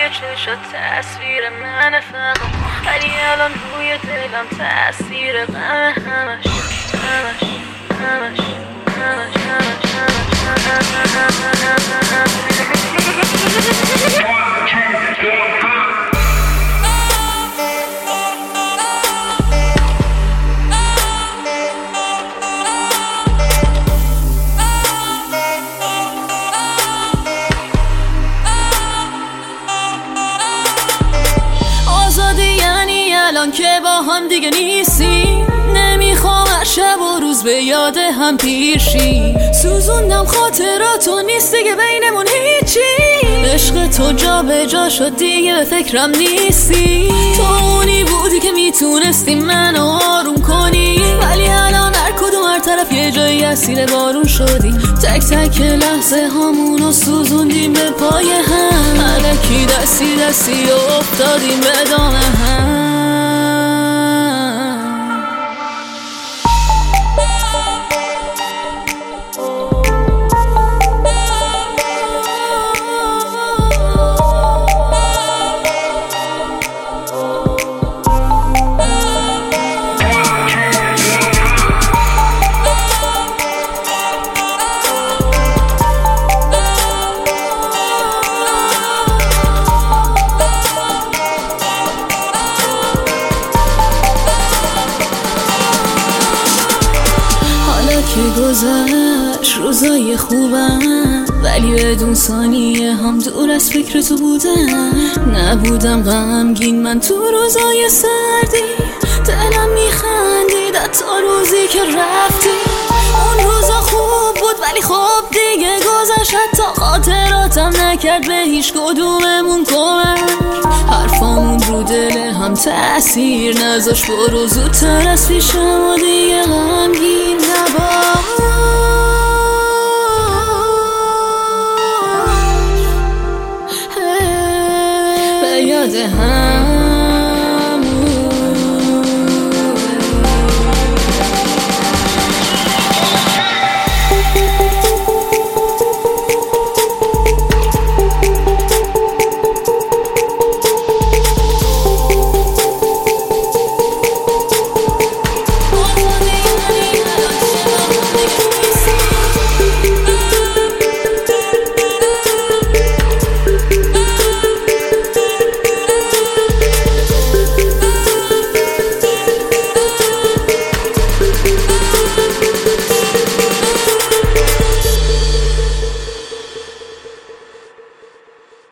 چشات تصویر من فقط، ولی الان روی دلم تأثیر غم همش همش همش همش الان که با هم دیگه نیستیم، نمیخوام هر شب و روز به یاد هم پیشی. سوزوندم خاطراتو، نیست دیگه بینمون هیچی. عشق تو جا به جا شد دیگه به فکرم نیستی. تو اونی بودی که میتونستی منو آروم کنی، ولی الان هر کدوم هر طرف یه جایی اسیر بارون شدی. تک تک لحظه هامونو سوزوندیم به پای هم، الکی دستی دستی و افتادیم به دام هم. که گذشت روزای خوبم، ولی بدون ثانیه هم دور از فکر تو بودم. نبودم غمگین من تو روزای سردی، دلم میخندید حتی روزی که رفتی. اون روزا خوب بود ولی خب دیگه گذشت، حتی خاطراتم نکرد به هیچ کدوممون کمک. حرفامون رو دل هم تأثیر نذاشت، برو زودتر از پیشم و دیگه غمگین